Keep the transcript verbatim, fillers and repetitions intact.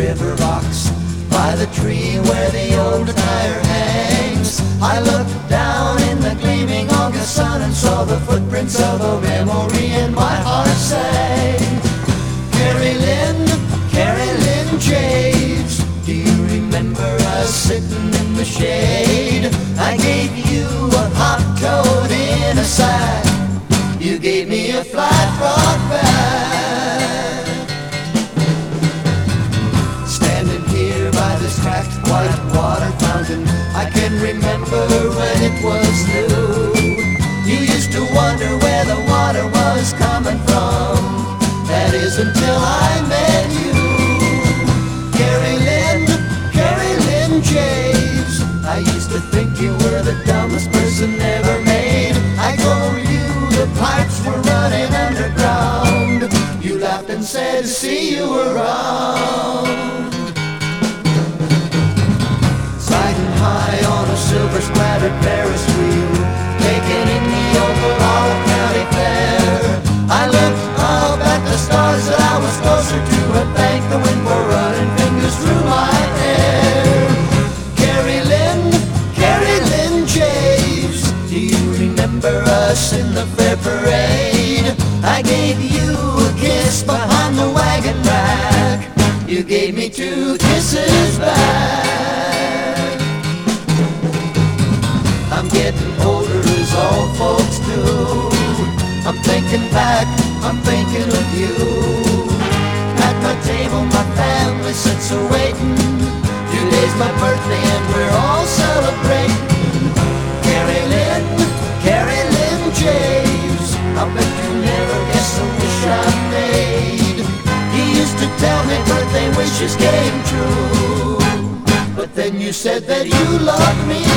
river rocks, by the tree where the old tire hangs. I looked down in the gleaming August sun and saw the footprints of a memory, and my heart sang. Carrie Lynn, Carrie Lynn Javes, do you remember us sitting in the shade? I gave you a hot coat in a sack, you gave me a flat rock bag. Standing here by this cracked white water fountain, I can remember when it was new. You used to wonder where the water was coming from, that is until I met you. Carrie Lynn, Carrie Lynn Javes, I used to think you were the dumbest person ever made. I told you the pipes were running underground, you laughed and said, see you around. Sliding high on a silver splattered Ferris wheel, taken in the Ogallala County Fair, I looked up at the stars that I was closer to, and thanked the wind for running fingers through my hair. Carrie Lynn, Carrie Lynn Javes, do you remember us in the fair parade? I gave you a kiss behind the wagon rack, you gave me two kisses back. I'm getting older as all folks do, I'm thinking back, I'm thinking of you. At my table my family sits a-waiting, today's my birthday and we're all celebrating. Carrie Lynn, Carrie Lynn Javes, I bet you never guess the wish I made. You used to tell me birthday wishes came true, but then you said that you loved me